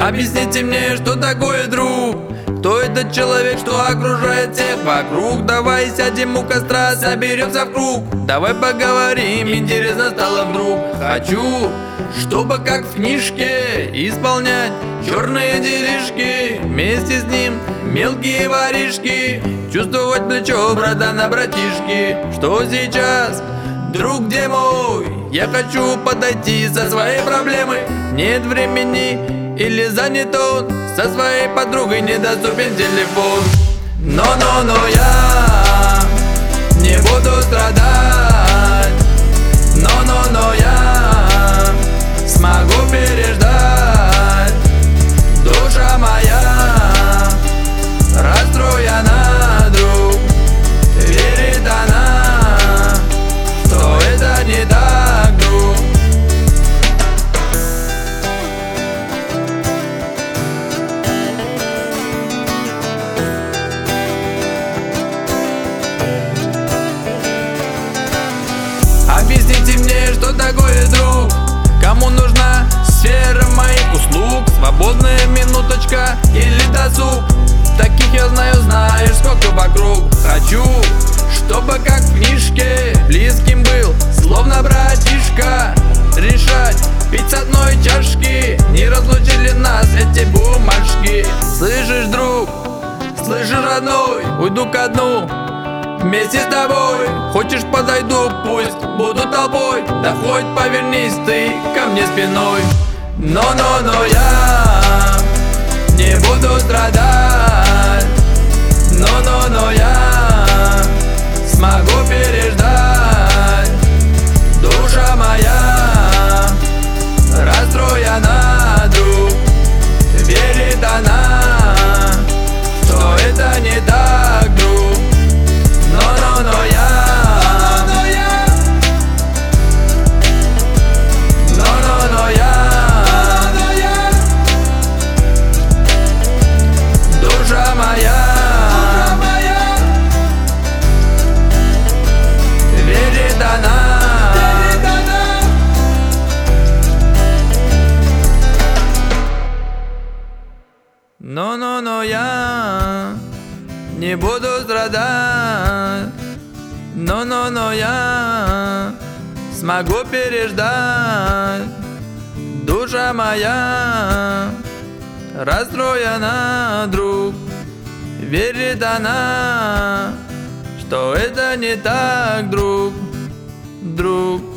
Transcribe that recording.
Объясните мне, что такое друг? Кто этот человек, что окружает всех вокруг? Давай сядем у костра, соберемся в круг. Давай поговорим, интересно стало вдруг. Хочу, чтобы как в книжке исполнять черные делишки. Вместе с ним мелкие воришки, чувствовать плечо брата на братишки. Что сейчас, друг, где мой? Я хочу подойти со своей проблемой. Нет времени или занят он, со своей подругой недоступен телефон. Но я не буду страдать. Но я смогу переждать. Душа моя расстроена, друг. Верит она, что это не так, друг. Объясните мне, что такое друг? Кому нужна сфера моих услуг? Свободная минуточка или досуг? Таких я знаю, знаешь, сколько вокруг. Хочу, чтобы как в книжке близким был, словно братишка. Решать, пить с одной чашки, не разлучили нас эти бумажки. Слышишь, друг, слышишь, родной, уйду ко дну вместе с тобой. Хочешь, подойду, пусть буду толпой. Да хоть повернись ты ко мне спиной. Но я не буду страдать. Но я смогу переждать. Душа моя расстроена, друг. Верит она, что это не так, друг. Но я душа моя верит она. Но я не буду страдать. Но я смогу переждать. Душа моя расстроена, друг. Верит она, что это не так, друг.